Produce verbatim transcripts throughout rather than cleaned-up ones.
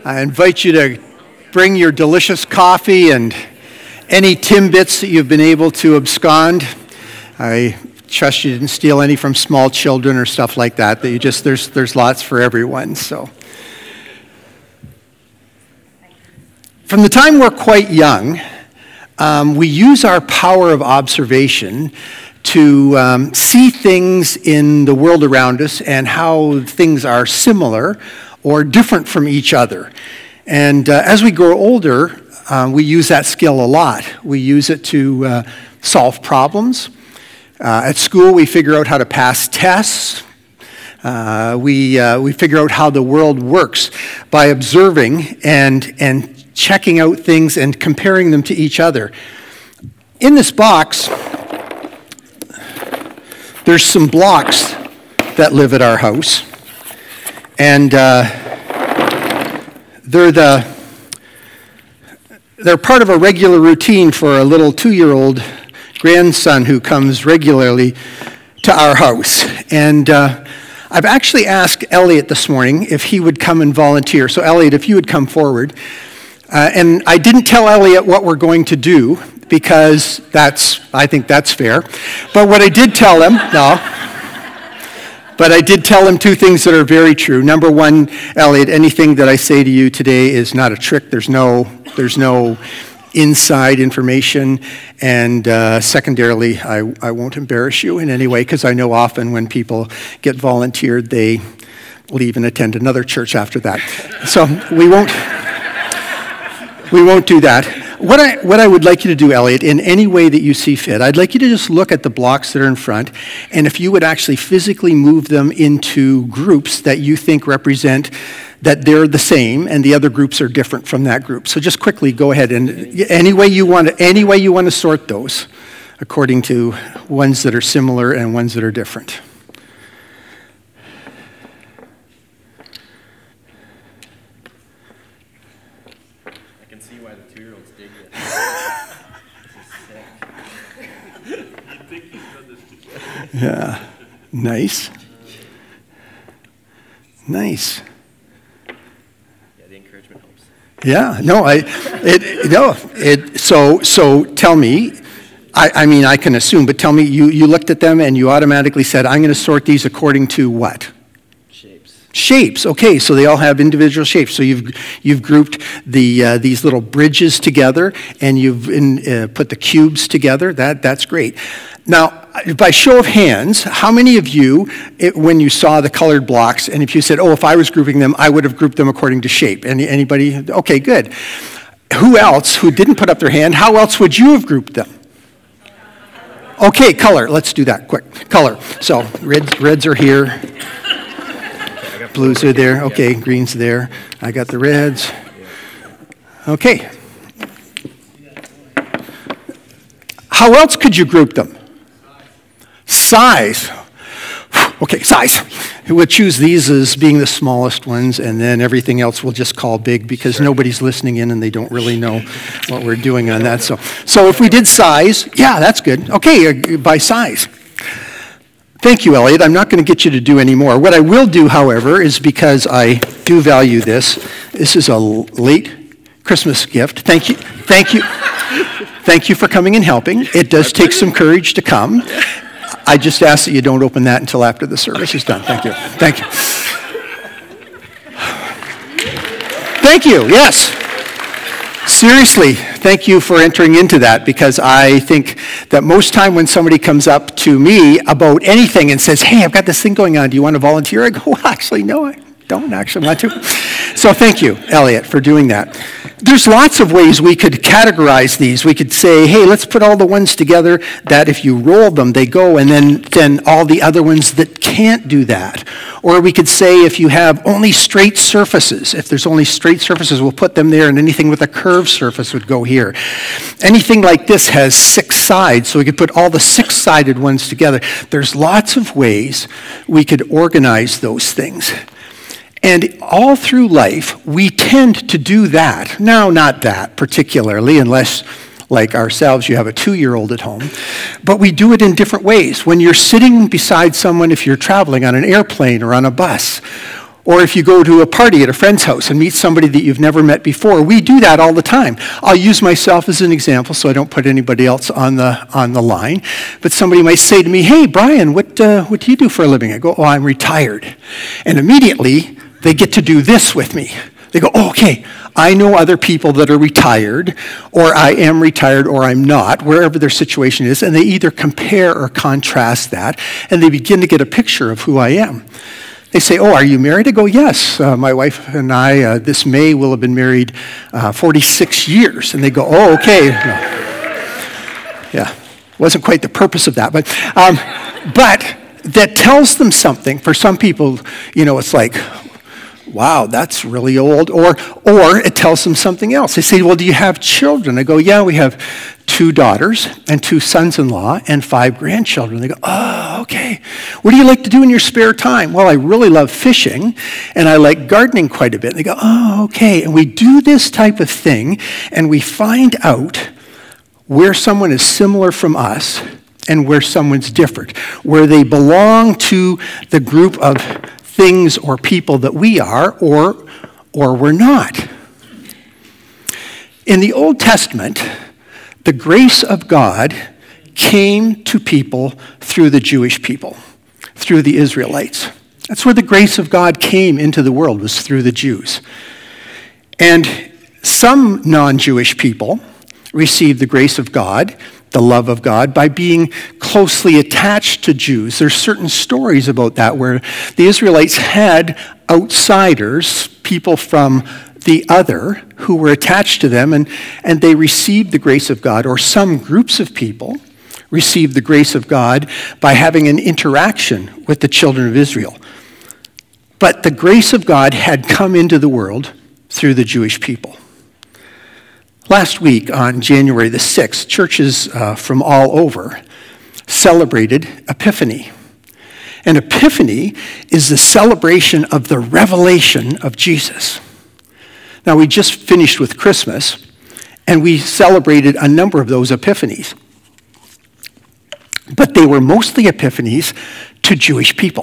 I invite you to bring your delicious coffee and any Timbits that you've been able to abscond. I trust you didn't steal any from small children or stuff like that. That you just there's there's lots for everyone. So, from the time we're quite young, um, we use our power of observation to um, see things in the world around us and how things are similar or different from each other. And uh, as we grow older, uh, we use that skill a lot. We use it to uh, solve problems. Uh, at school, we figure out how to pass tests. Uh, we uh, we figure out how the world works by observing and and checking out things and comparing them to each other. In this box, there's some blocks that live at our house, and uh, they're the they're part of a regular routine for a little two-year-old grandson who comes regularly to our house. And uh, I've actually asked Elliot this morning if he would come and volunteer. So Elliot, if you would come forward. Uh, and I didn't tell Elliot what we're going to do, because that's, I think that's fair. But what I did tell him, no, but I did tell him two things that are very true. Number one, Elliot, anything that I say to you today is not a trick. There's no, there's no inside information. And uh, secondarily, I, I won't embarrass you in any way, because I know often when people get volunteered, they leave and attend another church after that. So we won't, we won't do that. What I, what I would like you to do, Elliot, in any way that you see fit, I'd like you to just look at the blocks that are in front, and if you would actually physically move them into groups that you think represent that they're the same and the other groups are different from that group. So just quickly go ahead and any way you want to, any way you want to sort those according to ones that are similar and ones that are different. Yeah, nice. Nice. Yeah, the encouragement helps. Yeah, no, I, it, no, it, so, so tell me, I, I mean, I can assume, but tell me, you, you looked at them and you automatically said, I'm going to sort these according to what? Shapes. Shapes, okay, so they all have individual shapes. So you've you've grouped the uh, these little bridges together, and you've in, uh, put the cubes together. That that's great. Now, by show of hands, how many of you, it, when you saw the colored blocks, and if you said, oh, if I was grouping them, I would have grouped them according to shape? Any anybody? Okay, good. Who else who didn't put up their hand, how else would you have grouped them? Okay, color. Let's do that quick. Color. So reds, reds are here. Blues are there. Okay, green's there. I got the reds. Okay. How else could you group them? Size. Okay, size. We'll choose these as being the smallest ones, and then everything else we'll just call big, because sure. Nobody's listening in and they don't really know what we're doing on that. So, so if we did size, yeah, that's good. Okay, uh, by size. Thank you, Elliot. I'm not going to get you to do any more. What I will do, however, is because I do value this, this is a late Christmas gift. Thank you. Thank you. Thank you for coming and helping. It does take some courage to come. I just ask that you don't open that until after the service is done. Thank you. Thank you. Thank you. Yes. Seriously, thank you for entering into that, because I think that most time when somebody comes up to me about anything and says, hey, I've got this thing going on, do you want to volunteer? I go, well, actually, no, I don't actually want to. So thank you, Elliot, for doing that. There's lots of ways we could categorize these. We could say, hey, let's put all the ones together that if you roll them, they go, and then, then all the other ones that can't do that. Or we could say if you have only straight surfaces, if there's only straight surfaces, we'll put them there, and anything with a curved surface would go here. Anything like this has six sides, so we could put all the six-sided ones together. There's lots of ways we could organize those things. And all through life, we tend to do that. Now, not that particularly, unless, like ourselves, you have a two-year-old at home. But we do it in different ways. When you're sitting beside someone, if you're traveling on an airplane or on a bus, Or if you go to a party at a friend's house and meet somebody that you've never met before, we do that all the time. I'll use myself as an example so I don't put anybody else on the on the line. But somebody might say to me, "Hey, Brian, what uh, what do you do for a living?" I go, "Oh, I'm retired." And immediately they get to do this with me. They go, "Oh, okay, I know other people that are retired, or I am retired, or I'm not," wherever their situation is, and they either compare or contrast that, and they begin to get a picture of who I am. They say, "Oh, are you married?" I go, "Yes, uh, my wife and I, uh, this May, will have been married uh, forty-six years." And they go, "Oh, okay." No. Yeah, wasn't quite the purpose of that, but um, but that tells them something. For some people, you know, it's like, wow, that's really old. Or or it tells them something else. They say, "Well, do you have children?" I go, "Yeah, we have two daughters and two sons-in-law and five grandchildren." They go, "Oh, okay. What do you like to do in your spare time?" "Well, I really love fishing, and I like gardening quite a bit." And they go, "Oh, okay." And we do this type of thing, and we find out where someone is similar from us and where someone's different, where they belong to the group of things or people that we are, or, or we're not. In the Old Testament, the grace of God came to people through the Jewish people, through the Israelites. That's where the grace of God came into the world, was through the Jews. And some non-Jewish people received the grace of God, the love of God, by being closely attached to Jews. There's certain stories about that where the Israelites had outsiders, people from the other, who were attached to them, and, and they received the grace of God, or some groups of people received the grace of God by having an interaction with the children of Israel. But the grace of God had come into the world through the Jewish people. Last week, on January the sixth, churches uh, from all over celebrated Epiphany. And Epiphany is the celebration of the revelation of Jesus. Now, we just finished with Christmas, and we celebrated a number of those epiphanies. But they were mostly epiphanies to Jewish people.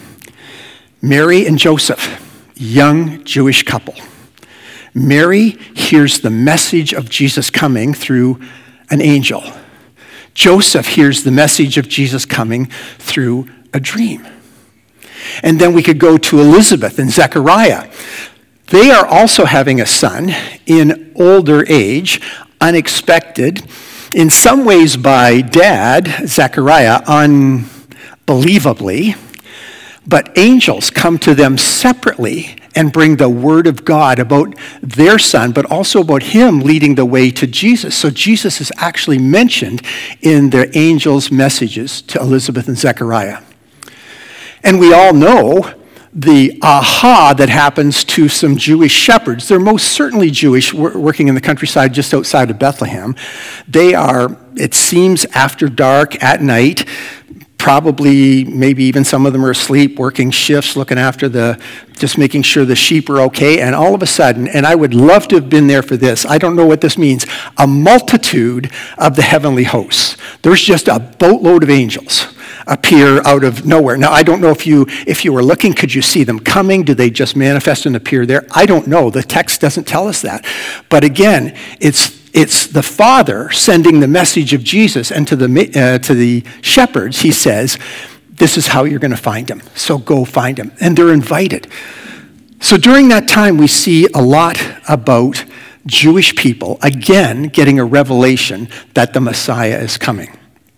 Mary and Joseph, young Jewish couple. Mary hears the message of Jesus coming through an angel. Joseph hears the message of Jesus coming through a dream. And then we could go to Elizabeth and Zechariah. They are also having a son in older age, unexpected, in some ways by dad, Zechariah, unbelievably. But angels come to them separately and bring the word of God about their son, but also about him leading the way to Jesus. So Jesus is actually mentioned in the angels' messages to Elizabeth and Zechariah. And we all know the aha that happens to some Jewish shepherds. They're most certainly Jewish, working in the countryside just outside of Bethlehem. They are, it seems, after dark at night, probably, maybe even some of them are asleep, working shifts, looking after the, just making sure the sheep are okay. And all of a sudden, and I would love to have been there for this, I don't know what this means, a multitude of the heavenly hosts. There's just a boatload of angels appear out of nowhere. Now, I don't know if you if you were looking, could you see them coming? Do they just manifest and appear there? I don't know. The text doesn't tell us that. But again, it's It's the Father sending the message of Jesus, and to the uh, to the shepherds, he says, this is how you're going to find him. So go find him. And they're invited. So during that time, we see a lot about Jewish people, again, getting a revelation that the Messiah is coming.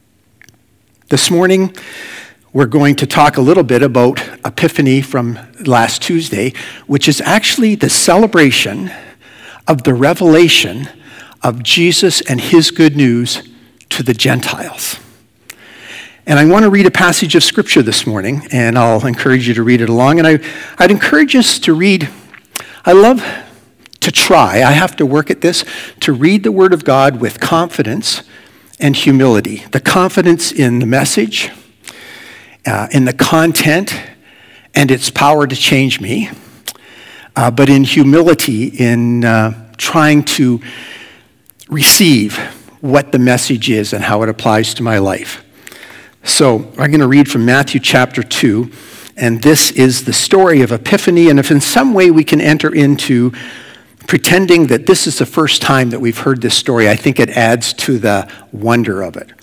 This morning, we're going to talk a little bit about Epiphany from last Tuesday, which is actually the celebration of the revelation of Jesus and his good news to the Gentiles. And I want to read a passage of Scripture this morning, and I'll encourage you to read it along. And I, I'd encourage us to read, I love to try, I have to work at this, to read the Word of God with confidence and humility. The confidence in the message, uh, in the content, and its power to change me, uh, but in humility in uh, trying to receive what the message is and how it applies to my life. So I'm going to read from Matthew chapter two, And this is the story of Epiphany. And if in some way we can enter into pretending that this is the first time that we've heard this story, I think it adds to the wonder of it.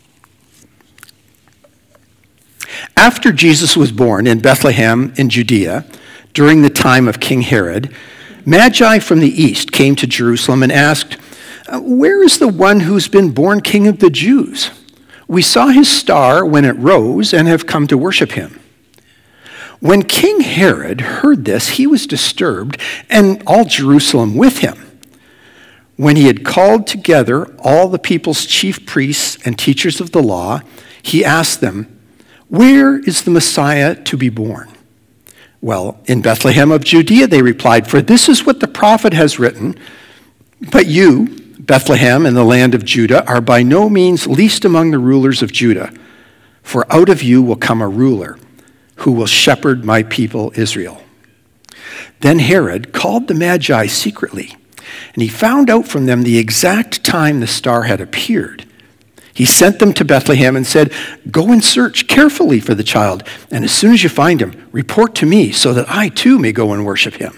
After Jesus was born in Bethlehem in Judea, during the time of King Herod, Magi from the east came to Jerusalem and asked, "Where is the one who's been born King of the Jews? We saw his star when it rose and have come to worship him." When King Herod heard this, he was disturbed, and all Jerusalem with him. When he had called together all the people's chief priests and teachers of the law, he asked them, "Where is the Messiah to be born?" "Well, in Bethlehem of Judea," they replied, "for this is what the prophet has written. But you, Bethlehem in the land of Judah, are by no means least among the rulers of Judah, for out of you will come a ruler who will shepherd my people Israel." Then Herod called the Magi secretly, and he found out from them the exact time the star had appeared. He sent them to Bethlehem and said, "Go and search carefully for the child, and as soon as you find him, report to me so that I too may go and worship him."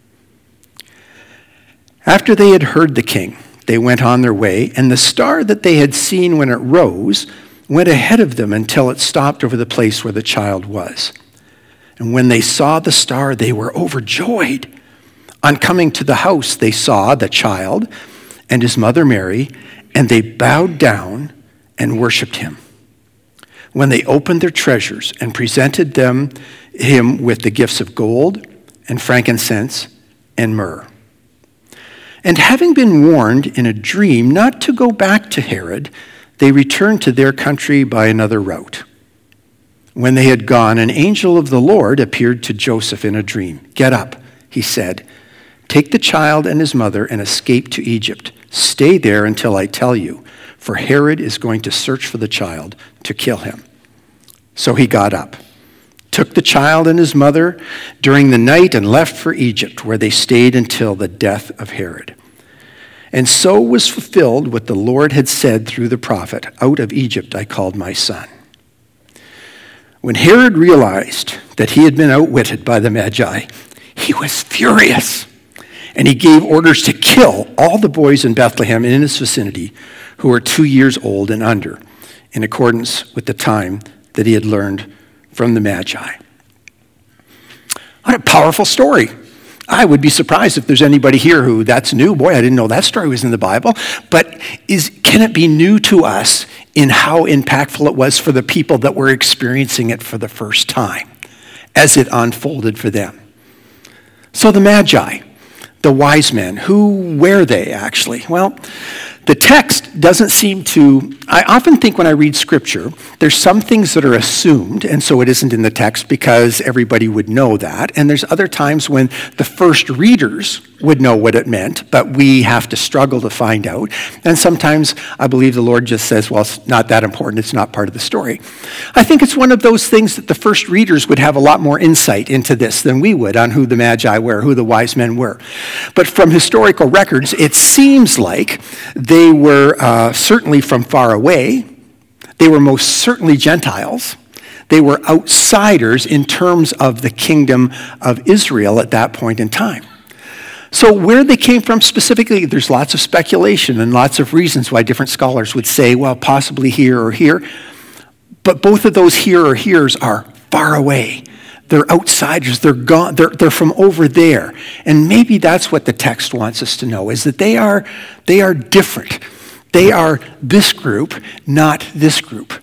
After they had heard the king, they went on their way, and the star that they had seen when it rose went ahead of them until it stopped over the place where the child was. And when they saw the star, they were overjoyed. On coming to the house, they saw the child and his mother Mary, and they bowed down and worshiped him. When they opened their treasures and presented them him with the gifts of gold and frankincense and myrrh. And having been warned in a dream not to go back to Herod, they returned to their country by another route. When they had gone, an angel of the Lord appeared to Joseph in a dream. "Get up," he said. "Take the child and his mother and escape to Egypt. Stay there until I tell you, for Herod is going to search for the child to kill him." So he got up, took the child and his mother during the night, and left for Egypt, where they stayed until the death of Herod. And so was fulfilled what the Lord had said through the prophet, "Out of Egypt I called my son." When Herod realized that he had been outwitted by the Magi, he was furious, and he gave orders to kill all the boys in Bethlehem and in its vicinity who were two years old and under, in accordance with the time that he had learned from the Magi. What a powerful story. I would be surprised if there's anybody here who that's new. Boy, I didn't know that story was in the Bible. But is can it be new to us in how impactful it was for the people that were experiencing it for the first time as it unfolded for them? So the Magi, the wise men, who were they actually? Well, the text doesn't seem to, I often think when I read scripture, there's some things that are assumed, and so it isn't in the text because everybody would know that. And there's other times when the first readers would know what it meant, but we have to struggle to find out. And sometimes I believe the Lord just says, well, it's not that important, it's not part of the story. I think it's one of those things that the first readers would have a lot more insight into this than we would on who the Magi were, who the wise men were. But from historical records, it seems like they were uh, certainly from far away. They were most certainly Gentiles. They were outsiders in terms of the kingdom of Israel at that point in time. So where they came from specifically, there's lots of speculation and lots of reasons why different scholars would say, well, possibly here or here. But both of those here or heres are far away. They're outsiders. They're gone. They're, they're from over there. And maybe that's what the text wants us to know, is that they are, they are different. They are this group, not this group.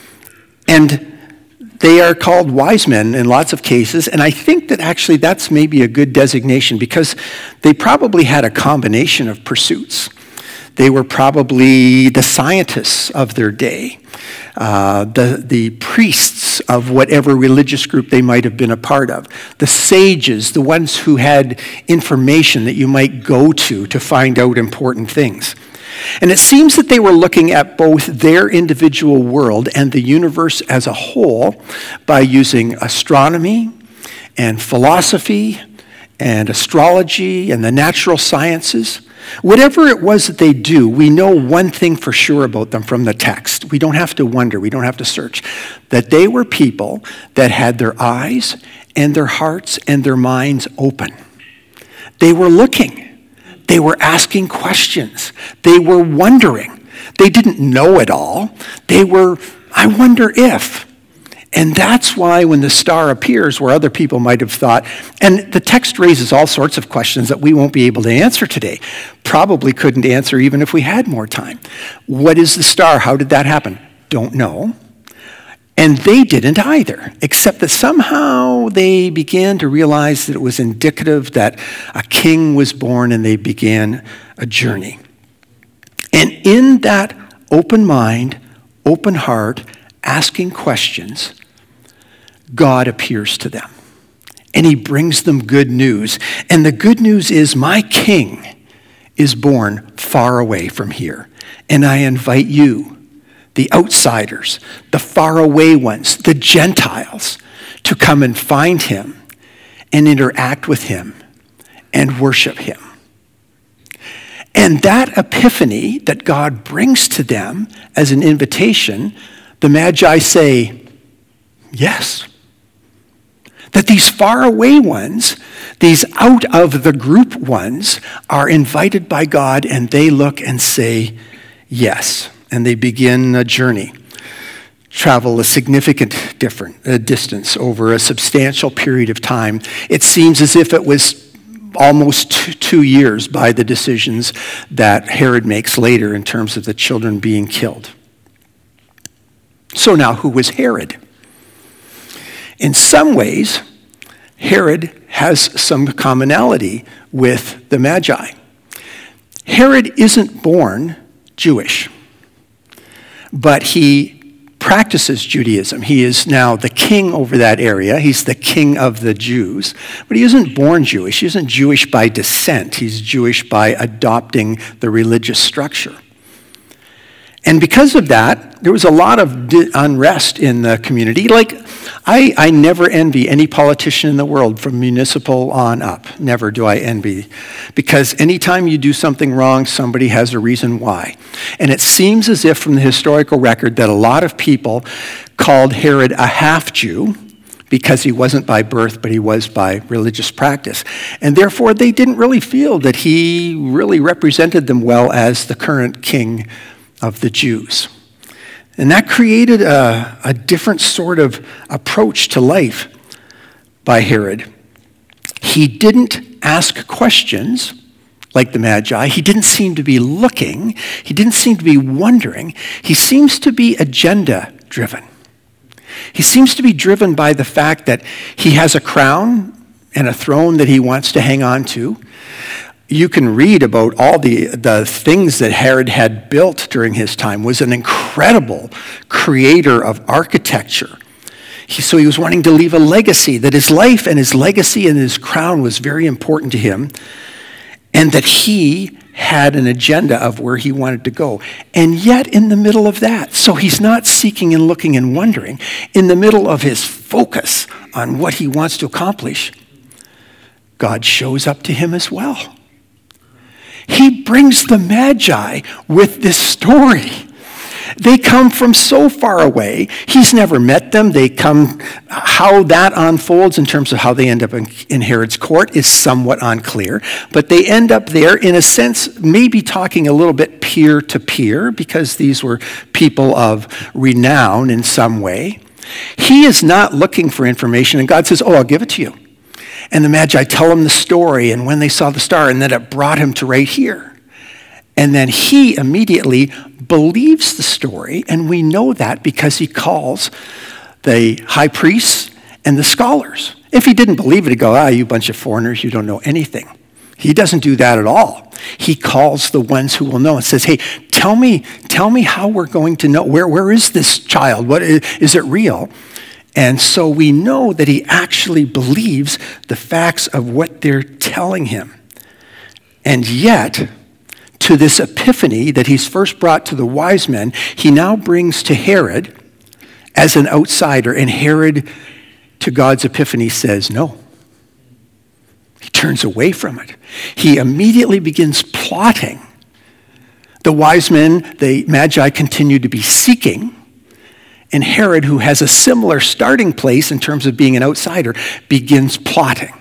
And they are called wise men in lots of cases, and I think that actually that's maybe a good designation because they probably had a combination of pursuits. They were probably the scientists of their day, uh, the, the priests of whatever religious group they might have been a part of, the sages, the ones who had information that you might go to to find out important things. And it seems that they were looking at both their individual world and the universe as a whole by using astronomy and philosophy and astrology and the natural sciences Whatever it was that they do, we know one thing for sure about them from the text. We don't have to wonder, we don't have to search. That they were people that had their eyes and their hearts and their minds open. They were looking. They were asking questions. They were wondering. They didn't know it all. They were, I wonder if. And that's why when the star appears where other people might have thought, and the text raises all sorts of questions that we won't be able to answer today. Probably couldn't answer even if we had more time. What is the star? How did that happen? Don't know. And they didn't either, except that somehow they began to realize that it was indicative that a king was born and they began a journey. And in that open mind, open heart, asking questions, God appears to them. And he brings them good news. And the good news is my king is born far away from here. And I invite you, the outsiders, the faraway ones, the Gentiles, to come and find him and interact with him and worship him. And that epiphany that God brings to them as an invitation, the Magi say, yes. That these faraway ones, these out of the group ones, are invited by God and they look and say, yes. And they begin a journey, travel a significant different uh, distance over a substantial period of time. It seems as if it was almost two, two years by the decisions that Herod makes later in terms of the children being killed. So now, who was Herod? In some ways, Herod has some commonality with the Magi. Herod isn't born Jewish, but he practices Judaism. He is now the king over that area. He's the king of the Jews, but he isn't born Jewish. He isn't Jewish by descent. He's Jewish by adopting the religious structure. And because of that, there was a lot of di- unrest in the community. Like, I, I never envy any politician in the world from municipal on up. Never do I envy. Because anytime you do something wrong, somebody has a reason why. And it seems as if from the historical record that a lot of people called Herod a half-Jew because he wasn't by birth, but he was by religious practice. And therefore, they didn't really feel that he really represented them well as the current king of the Jews. And that created a, a different sort of approach to life by Herod. He didn't ask questions like the Magi. He didn't seem to be looking. He didn't seem to be wondering. He seems to be agenda-driven. He seems to be driven by the fact that he has a crown and a throne that he wants to hang on to. You can read about all the, the things that Herod had built during his time. Was an incredible creator of architecture. He, so he was wanting to leave a legacy, that his life and his legacy and his crown was very important to him, and that he had an agenda of where he wanted to go. And yet in the middle of that, so he's not seeking and looking and wondering, in the middle of his focus on what he wants to accomplish, God shows up to him as well. He brings the Magi with this story. They come from so far away. He's never met them. They come, how that unfolds in terms of how they end up in, in Herod's court is somewhat unclear. But they end up there, in a sense, maybe talking a little bit peer to peer, because these were people of renown in some way. He is not looking for information, and God says, oh, I'll give it to you. And the Magi tell him the story and when they saw the star, and then it brought him to right here. And then he immediately believes the story, and we know that because he calls the high priests and the scholars. If he didn't believe it, he'd go, ah, you bunch of foreigners, you don't know anything. He doesn't do that at all. He calls the ones who will know and says, hey, tell me, tell me how we're going to know. Where, where is this child? What is, is it real? And so we know that he actually believes the facts of what they're telling him. And yet, to this epiphany that he's first brought to the wise men, he now brings to Herod as an outsider. And Herod, to God's epiphany, says, no, He turns away from it. He immediately begins plotting. The wise men, the Magi, continue to be seeking. And Herod, who has a similar starting place in terms of being an outsider, begins plotting.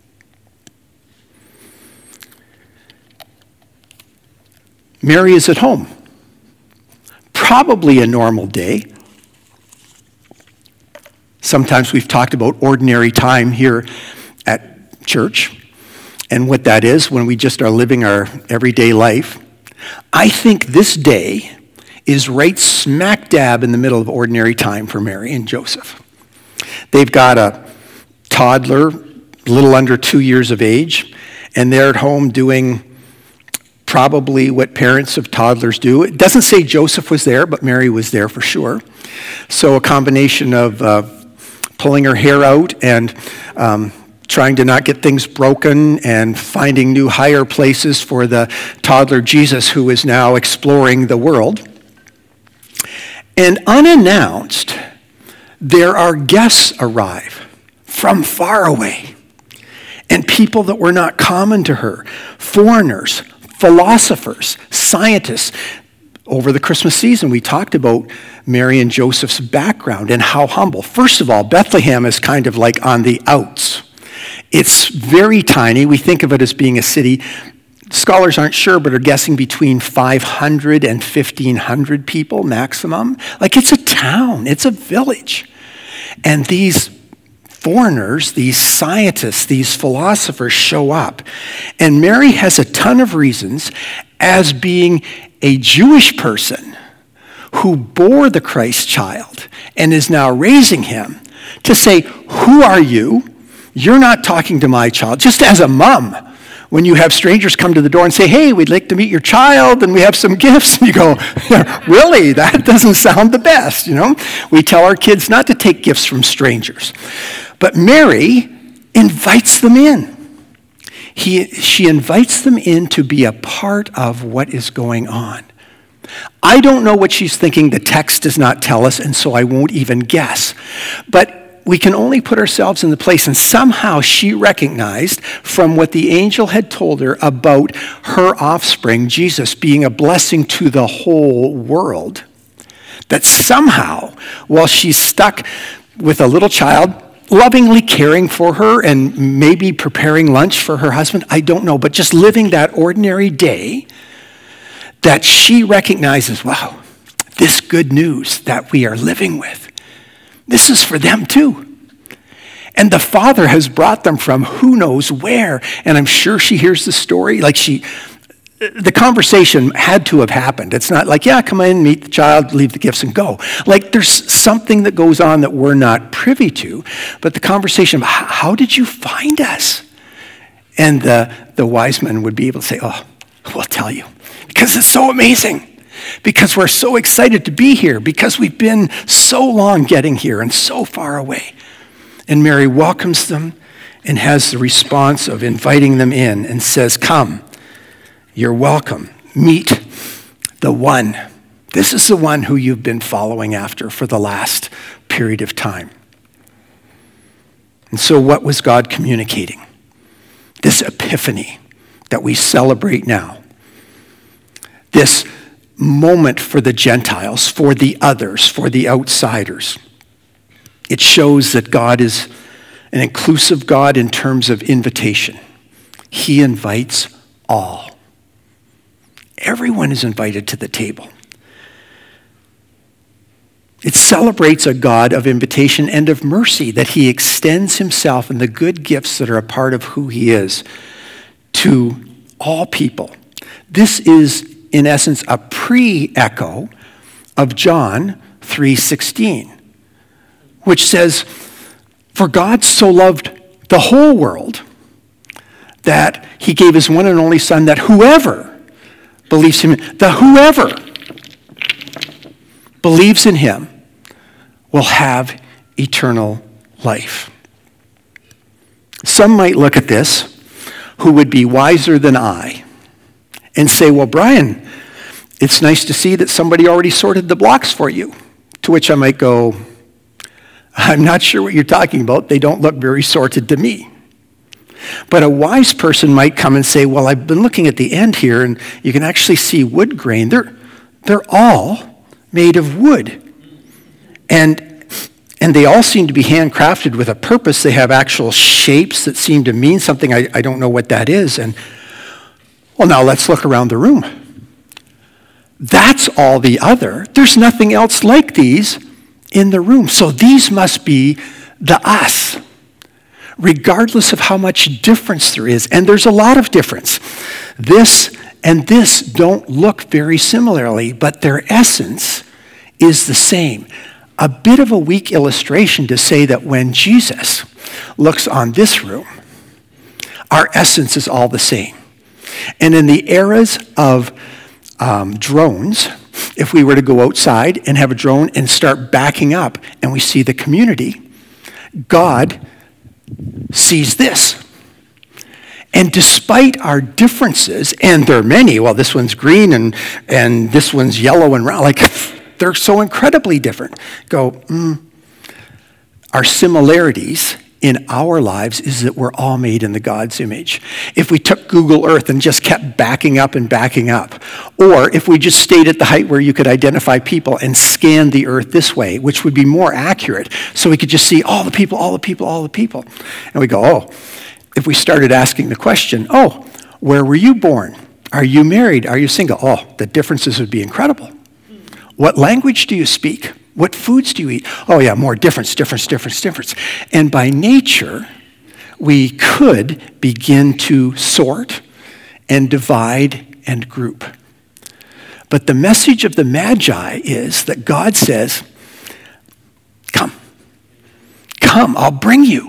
Mary is at home. Probably a normal day. Sometimes we've talked about ordinary time here at church and what that is when we just are living our everyday life. I think this day is right smack dab in the middle of ordinary time for Mary and Joseph. They've got a toddler, a little under two years of age, and they're at home doing probably what parents of toddlers do. It doesn't say Joseph was there, but Mary was there for sure. So a combination of uh, pulling her hair out and um, trying to not get things broken and finding new higher places for the toddler Jesus, who is now exploring the world. And unannounced, there are guests arrive from far away, and people that were not common to her, foreigners, philosophers, scientists. Over the Christmas season, we talked about Mary and Joseph's background and how humble. First of all, Bethlehem is kind of like on the outs. It's very tiny. We think of it as being a city. Scholars aren't sure, but are guessing between five hundred and fifteen hundred people maximum. Like, it's a town. It's a village. And these foreigners, these scientists, these philosophers show up. And Mary has a ton of reasons, as being a Jewish person who bore the Christ child and is now raising him, to say, who are you? You're not talking to my child. Just as a mom, when you have strangers come to the door and say, hey, we'd like to meet your child and we have some gifts, and you go, really? That doesn't sound the best, you know? We tell our kids not to take gifts from strangers. But Mary invites them in. He, she invites them in to be a part of what is going on. I don't know what she's thinking. The text does not tell us, and so I won't even guess. But we can only put ourselves in the place, and somehow she recognized from what the angel had told her about her offspring, Jesus, being a blessing to the whole world, that somehow, while she's stuck with a little child, lovingly caring for her and maybe preparing lunch for her husband, I don't know, but just living that ordinary day, that she recognizes, wow, this good news that we are living with, this is for them too. And the Father has brought them from who knows where, and I'm sure she hears the story, like she, the conversation had to have happened. It's not like, yeah, come in, meet the child, leave the gifts and go. Like, there's something that goes on that we're not privy to, but the conversation, how did you find us? And the, the wise men would be able to say, oh, we'll tell you, because it's so amazing, because we're so excited to be here, because we've been so long getting here and so far away. And Mary welcomes them and has the response of inviting them in and says, come, you're welcome. Meet the one. This is the one who you've been following after for the last period of time. And so what was God communicating? This epiphany that we celebrate now. This moment for the Gentiles, for the others, for the outsiders. It shows that God is an inclusive God in terms of invitation. He invites all. Everyone is invited to the table. It celebrates a God of invitation and of mercy, that he extends himself and the good gifts that are a part of who he is to all people. This is, in essence, a pre-echo of John three sixteen, which says, for God so loved the whole world that he gave his one and only Son, that whoever believes him, the whoever believes in him will have eternal life. Some might look at this who would be wiser than I and say, well, Brian, it's nice to see that somebody already sorted the blocks for you. To which I might go, I'm not sure what you're talking about. They don't look very sorted to me. But a wise person might come and say, well, I've been looking at the end here, and you can actually see wood grain. They're, they're all made of wood. And, and they all seem to be handcrafted with a purpose. They have actual shapes that seem to mean something. I, I don't know what that is. And, well, now let's look around the room. That's all the other. There's nothing else like these in the room. So these must be the us, regardless of how much difference there is. And there's a lot of difference. This and this don't look very similarly, but their essence is the same. A bit of a weak illustration to say that when Jesus looks on this room, our essence is all the same. And in the eras of um, drones, if we were to go outside and have a drone and start backing up and we see the community, God sees this. And despite our differences, and there are many, well, this one's green and, and this one's yellow and round, like they're so incredibly different. Go, mm. Our similarities in our lives is that we're all made in the God's image. If we took Google Earth and just kept backing up and backing up, or if we just stayed at the height where you could identify people and scan the earth this way, which would be more accurate, so we could just see all the people, all the people, all the people. And we go, oh, if we started asking the question, oh, where were you born? Are you married? Are you single? Oh, the differences would be incredible. What language do you speak? What foods do you eat? Oh yeah, more difference, difference, difference, difference. And by nature, we could begin to sort and divide and group. But the message of the Magi is that God says, come, come, I'll bring you.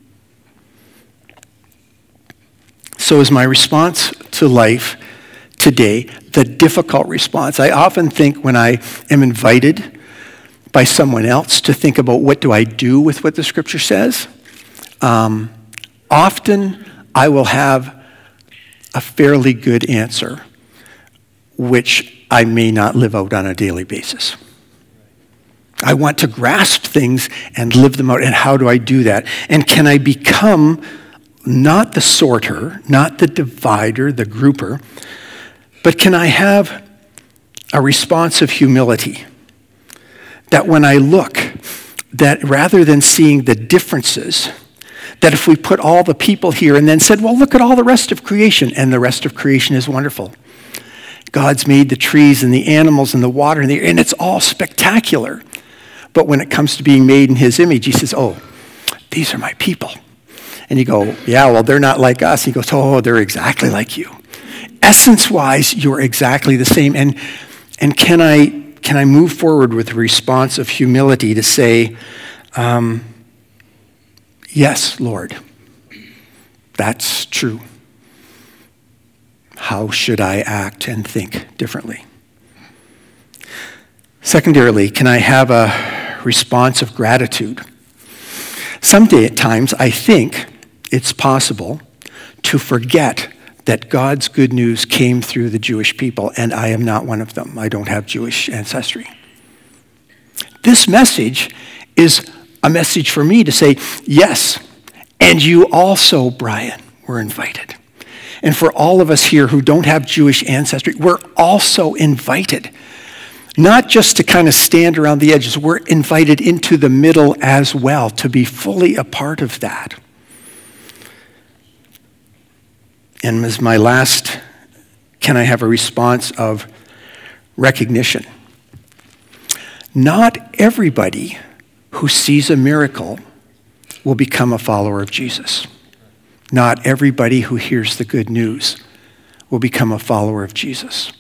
So is my response to life today the difficult response. I often think when I am invited by someone else to think about what do I do with what the scripture says, um, often I will have a fairly good answer, which I may not live out on a daily basis. I want to grasp things and live them out. And how do I do that? And can I become not the sorter, not the divider, the grouper, but can I have a response of humility? That when I look, that rather than seeing the differences, that if we put all the people here and then said, well, look at all the rest of creation, and the rest of creation is wonderful. God's made the trees and the animals and the water, and, the, and it's all spectacular. But when it comes to being made in his image, he says, oh, these are my people. And you go, yeah, well, they're not like us. He goes, oh, they're exactly like you. Essence-wise, you're exactly the same. And and can I can I move forward with a response of humility to say, um, yes, Lord, that's true. How should I act and think differently? Secondarily, can I have a response of gratitude? Sometimes I think it's possible to forget that God's good news came through the Jewish people, and I am not one of them. I don't have Jewish ancestry. This message is a message for me to say, yes, and you also, Brian, were invited. And for all of us here who don't have Jewish ancestry, we're also invited. Not just to kind of stand around the edges, we're invited into the middle as well, to be fully a part of that. And as my last, can I have a response of recognition? Not everybody who sees a miracle will become a follower of Jesus. Not everybody who hears the good news will become a follower of Jesus.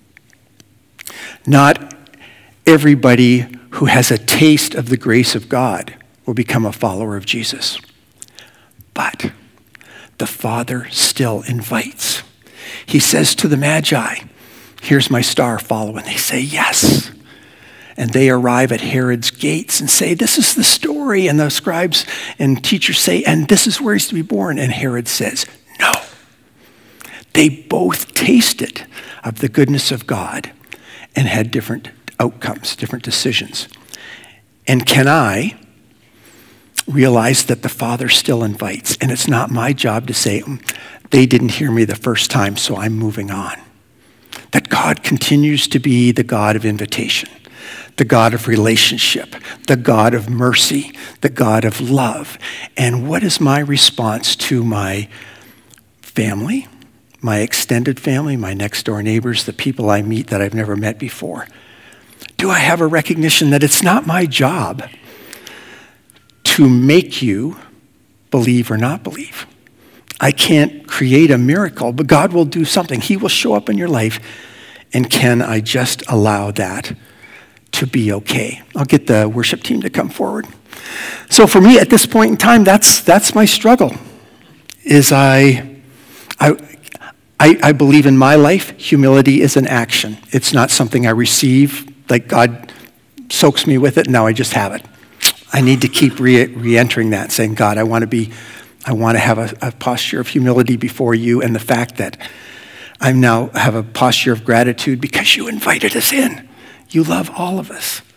Not everybody who has a taste of the grace of God will become a follower of Jesus. But the Father still invites. He says to the Magi, here's my star, follow. And they say, yes. And they arrive at Herod's gates and say, this is the story. And the scribes and teachers say, and this is where he's to be born. And Herod says, no. They both tasted of the goodness of God and had different outcomes, different decisions. And can I realize that the Father still invites, and it's not my job to say, they didn't hear me the first time, so I'm moving on. That God continues to be the God of invitation, the God of relationship, the God of mercy, the God of love. And what is my response to my family, my extended family, my next door neighbors, the people I meet that I've never met before? Do I have a recognition that it's not my job to make you believe or not believe? I can't create a miracle, but God will do something. He will show up in your life, and can I just allow that to be okay? I'll get the worship team to come forward. So for me, at this point in time, that's that's my struggle. Is I, I, I, I believe in my life, humility is an action. It's not something I receive, like God soaks me with it, and now I just have it. I need to keep re- re-entering that, saying, God, I want to be, I want to have a, a posture of humility before you, and the fact that I now have a posture of gratitude because you invited us in. You love all of us.